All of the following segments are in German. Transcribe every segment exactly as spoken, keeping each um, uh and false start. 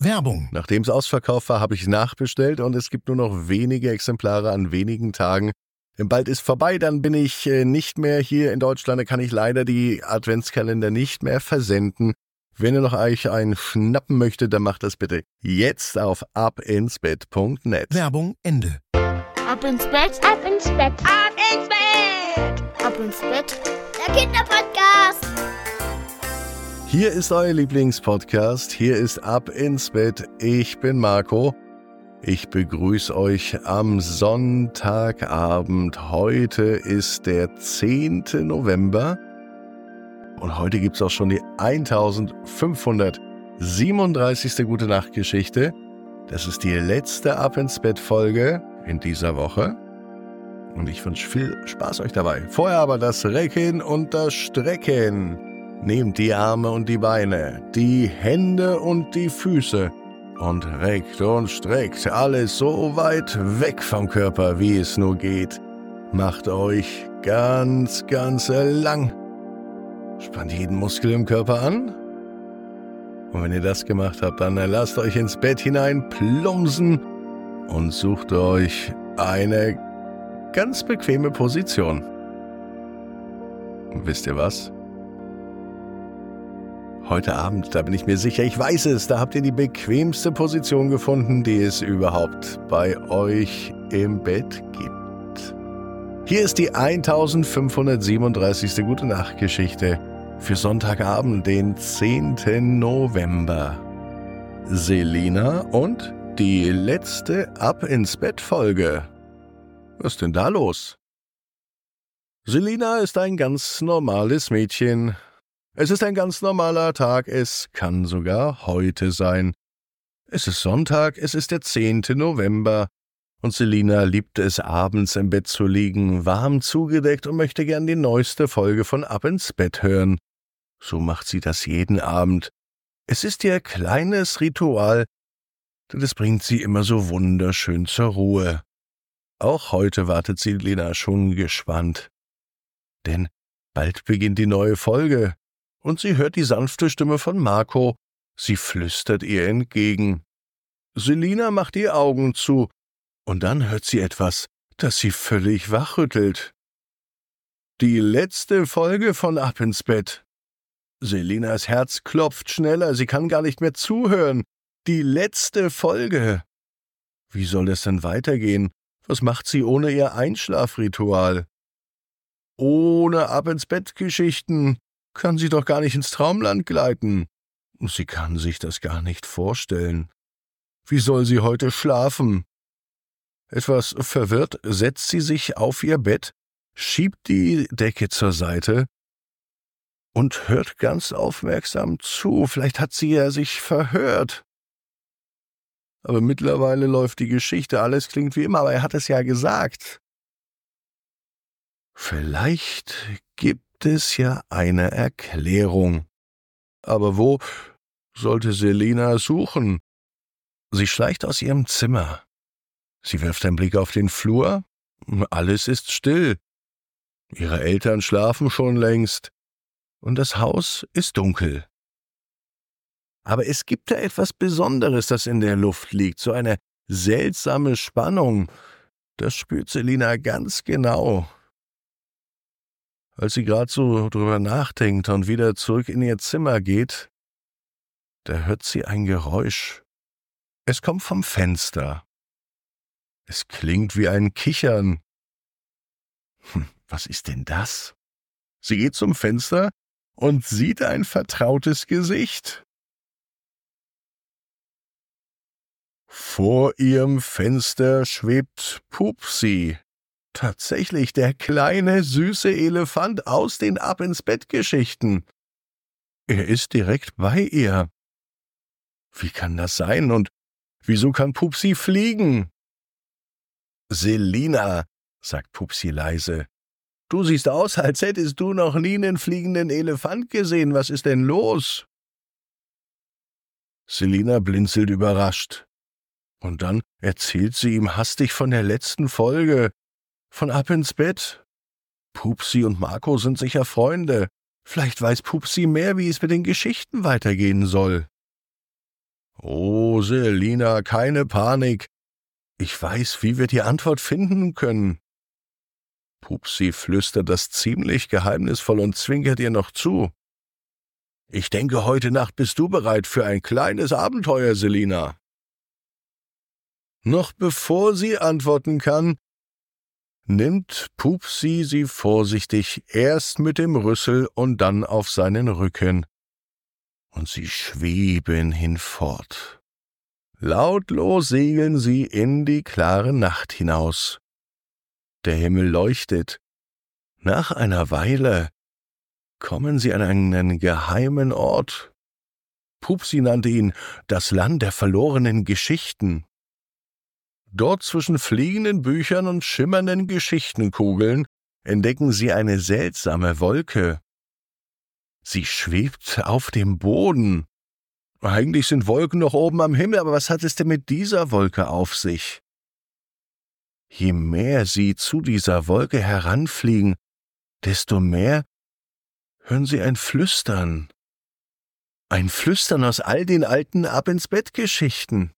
Werbung. Nachdem es ausverkauft war, habe ich nachbestellt und es gibt nur noch wenige Exemplare an wenigen Tagen. Bald ist vorbei, dann bin ich äh, nicht mehr hier in Deutschland, da kann ich leider die Adventskalender nicht mehr versenden. Wenn ihr noch euch einen schnappen möchtet, dann macht das bitte jetzt auf abinsbett punkt net. Werbung Ende. Ab ins Bett, Ab ins Bett, ab ins Bett, ab ins Bett. der Kinderpodcast. Hier ist euer Lieblingspodcast, hier ist Ab ins Bett. Ich bin Marco. Ich begrüße euch am Sonntagabend. Heute ist der zehnte November und heute gibt es auch schon die eintausendfünfhundertsiebenunddreißigste Gute Nacht Geschichte. Das ist die letzte Ab ins Bett Folge in dieser Woche und ich wünsche viel Spaß euch dabei. Vorher aber das Recken und das Strecken. Nehmt die Arme und die Beine, die Hände und die Füße und reckt und streckt alles so weit weg vom Körper, wie es nur geht. Macht euch ganz, ganz lang. Spannt jeden Muskel im Körper an. Und wenn ihr das gemacht habt, dann lasst euch ins Bett hinein plumpsen und sucht euch eine ganz bequeme Position. Und wisst ihr was? Heute Abend, da bin ich mir sicher, ich weiß es, da habt ihr die bequemste Position gefunden, die es überhaupt bei euch im Bett gibt. Hier ist die eintausendfünfhundertsiebenunddreißigste Gute Nacht Geschichte für Sonntagabend, den zehnten November. Selina und die letzte Ab ins Bett Folge. Was ist denn da los? Selina ist ein ganz normales Mädchen. Es ist ein ganz normaler Tag, es kann sogar heute sein. Es ist Sonntag, es ist der zehnte November und Selina liebt es, abends im Bett zu liegen, warm zugedeckt und möchte gern die neueste Folge von Ab ins Bett hören. So macht sie das jeden Abend. Es ist ihr kleines Ritual, denn es bringt sie immer so wunderschön zur Ruhe. Auch heute wartet Selina schon gespannt, denn bald beginnt die neue Folge. Und sie hört die sanfte Stimme von Marco. Sie flüstert ihr entgegen. Selina macht die Augen zu, und dann hört sie etwas, das sie völlig wachrüttelt. Die letzte Folge von Ab ins Bett. Selinas Herz klopft schneller, sie kann gar nicht mehr zuhören. Die letzte Folge. Wie soll es denn weitergehen? Was macht sie ohne ihr Einschlafritual? Ohne Ab ins Bett Geschichten kann sie doch gar nicht ins Traumland gleiten. Sie kann sich das gar nicht vorstellen. Wie soll sie heute schlafen? Etwas verwirrt setzt sie sich auf ihr Bett, schiebt die Decke zur Seite und hört ganz aufmerksam zu. Vielleicht hat sie ja sich verhört. Aber mittlerweile läuft die Geschichte, alles klingt wie immer, aber er hat es ja gesagt. Vielleicht gibt es ja eine Erklärung. Aber wo sollte Selina suchen? Sie schleicht aus ihrem Zimmer. Sie wirft einen Blick auf den Flur. Alles ist still. Ihre Eltern schlafen schon längst. Und das Haus ist dunkel. Aber es gibt da etwas Besonderes, das in der Luft liegt. So eine seltsame Spannung. Das spürt Selina ganz genau. Als sie gerade so drüber nachdenkt und wieder zurück in ihr Zimmer geht, da hört sie ein Geräusch. Es kommt vom Fenster. Es klingt wie ein Kichern. Hm, was ist denn das? Sie geht zum Fenster und sieht ein vertrautes Gesicht. Vor ihrem Fenster schwebt Pupsi. Tatsächlich der kleine, süße Elefant aus den Ab ins Bett Geschichten. Er ist direkt bei ihr. Wie kann das sein und wieso kann Pupsi fliegen? Selina, sagt Pupsi leise, du siehst aus, als hättest du noch nie einen fliegenden Elefant gesehen. Was ist denn los? Selina blinzelt überrascht. Und dann erzählt sie ihm hastig von der letzten Folge. Von Ab ins Bett. Pupsi und Marco sind sicher Freunde. Vielleicht weiß Pupsi mehr, wie es mit den Geschichten weitergehen soll. »Oh, Selina, keine Panik. Ich weiß, wie wir die Antwort finden können.« Pupsi flüstert das ziemlich geheimnisvoll und zwinkert ihr noch zu. »Ich denke, heute Nacht bist du bereit für ein kleines Abenteuer, Selina.« Noch bevor sie antworten kann, nimmt Pupsi sie vorsichtig erst mit dem Rüssel und dann auf seinen Rücken, und sie schweben hinfort. Lautlos segeln sie in die klare Nacht hinaus. Der Himmel leuchtet. Nach einer Weile kommen sie an einen geheimen Ort. Pupsi nannte ihn das Land der verlorenen Geschichten. Dort zwischen fliegenden Büchern und schimmernden Geschichtenkugeln entdecken sie eine seltsame Wolke. Sie schwebt auf dem Boden. Eigentlich sind Wolken noch oben am Himmel, aber was hat es denn mit dieser Wolke auf sich? Je mehr sie zu dieser Wolke heranfliegen, desto mehr hören sie ein Flüstern. Ein Flüstern aus all den alten Ab-ins-Bett-Geschichten.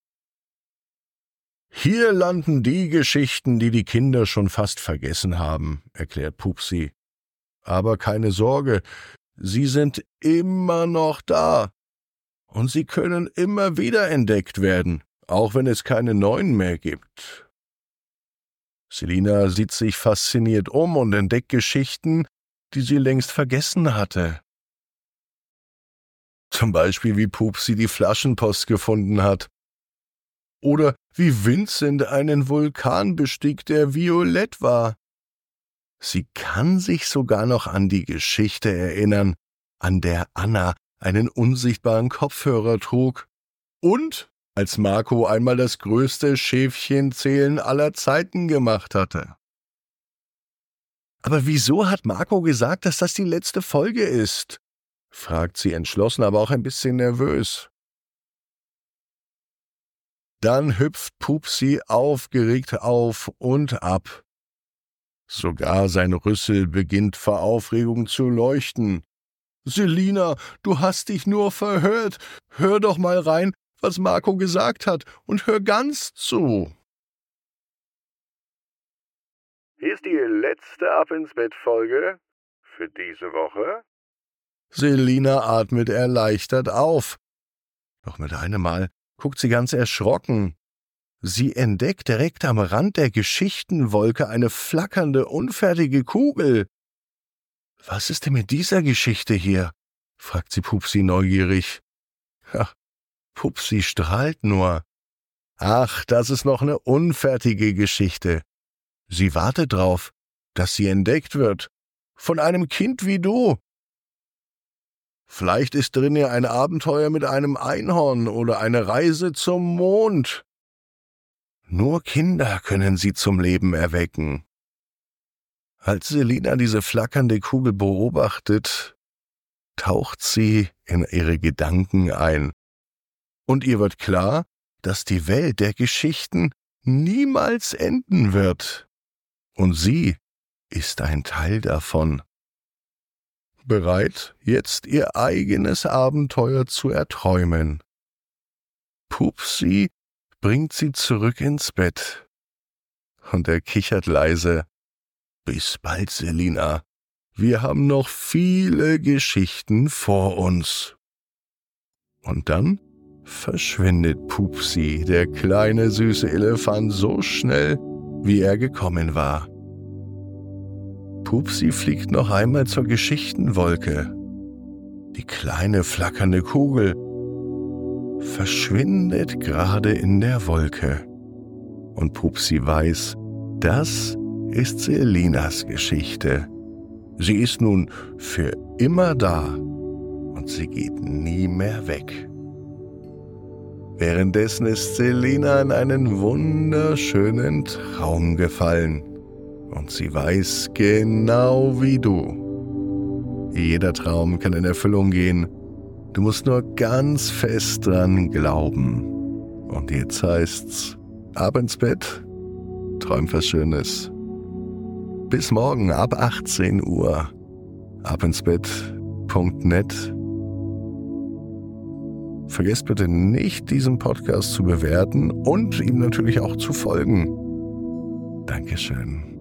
»Hier landen die Geschichten, die die Kinder schon fast vergessen haben«, erklärt Pupsi. »Aber keine Sorge, sie sind immer noch da. Und sie können immer wieder entdeckt werden, auch wenn es keine neuen mehr gibt.« Selina sieht sich fasziniert um und entdeckt Geschichten, die sie längst vergessen hatte. Zum Beispiel, wie Pupsi die Flaschenpost gefunden hat. Oder wie Vincent einen Vulkan bestieg, der violett war. Sie kann sich sogar noch an die Geschichte erinnern, an der Anna einen unsichtbaren Kopfhörer trug und als Marco einmal das größte Schäfchenzählen aller Zeiten gemacht hatte. »Aber wieso hat Marco gesagt, dass das die letzte Folge ist?« fragt sie entschlossen, aber auch ein bisschen nervös. Dann hüpft Pupsi aufgeregt auf und ab. Sogar sein Rüssel beginnt vor Aufregung zu leuchten. »Selina, du hast dich nur verhört. Hör doch mal rein, was Marco gesagt hat, und hör ganz zu.« Hier ist die letzte Ab-ins-Bett-Folge für diese Woche. Selina atmet erleichtert auf. Doch mit einem Mal guckt sie ganz erschrocken. Sie entdeckt direkt am Rand der Geschichtenwolke eine flackernde, unfertige Kugel. »Was ist denn mit dieser Geschichte hier?« fragt sie Pupsi neugierig. Ach, Pupsi strahlt nur. »Ach, das ist noch eine unfertige Geschichte. Sie wartet drauf, dass sie entdeckt wird. Von einem Kind wie du. Vielleicht ist drin ja ein Abenteuer mit einem Einhorn oder eine Reise zum Mond. Nur Kinder können sie zum Leben erwecken.« Als Selina diese flackernde Kugel beobachtet, taucht sie in ihre Gedanken ein. Und ihr wird klar, dass die Welt der Geschichten niemals enden wird. Und sie ist ein Teil davon. Bereit, jetzt ihr eigenes Abenteuer zu erträumen. Pupsi bringt sie zurück ins Bett. Und er kichert leise. »Bis bald, Selina. Wir haben noch viele Geschichten vor uns.« Und dann verschwindet Pupsi, der kleine süße Elefant, so schnell, wie er gekommen war. Pupsi fliegt noch einmal zur Geschichtenwolke. Die kleine flackernde Kugel verschwindet gerade in der Wolke. Und Pupsi weiß, das ist Selinas Geschichte. Sie ist nun für immer da und sie geht nie mehr weg. Währenddessen ist Selina in einen wunderschönen Traum gefallen. Und sie weiß genau wie du. Jeder Traum kann in Erfüllung gehen. Du musst nur ganz fest dran glauben. Und jetzt heißt's, ab ins Bett, träum was Schönes. Bis morgen ab achtzehn Uhr. abinsbett punkt net Vergesst bitte nicht, diesen Podcast zu bewerten und ihm natürlich auch zu folgen. Dankeschön.